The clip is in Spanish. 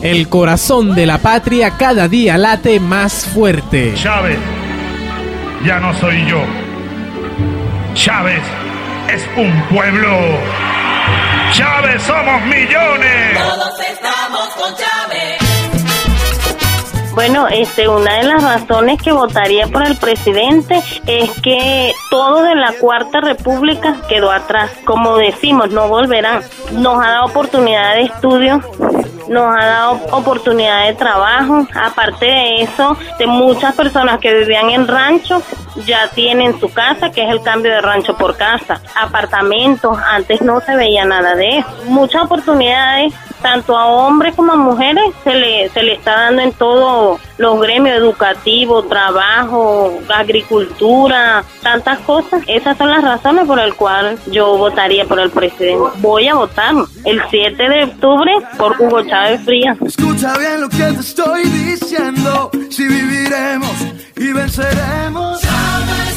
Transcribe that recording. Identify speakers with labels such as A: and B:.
A: El corazón de la patria cada día late más fuerte.
B: Chávez ya no soy yo. Chávez es un pueblo. Chávez somos millones.
C: Todos estamos con Chávez.
D: Bueno, una de las razones que votaría por el presidente es que todo de la Cuarta República quedó atrás. Como decimos, no volverán. Nos ha dado oportunidad de estudio, nos ha dado oportunidad de trabajo. Aparte de eso, de muchas personas que vivían en ranchos ya tienen su casa, que es el cambio de rancho por casa. Apartamentos, antes no se veía nada de eso. Muchas oportunidades, tanto a hombres como a mujeres, se le está dando en todos los gremios educativos, trabajo, agricultura, tantas cosas. Esas son las razones por las cuales yo votaría por el presidente. Voy a votar el 7 de octubre por Hugo Chávez Frías.
E: Escucha bien lo que te estoy diciendo, si viviremos y venceremos.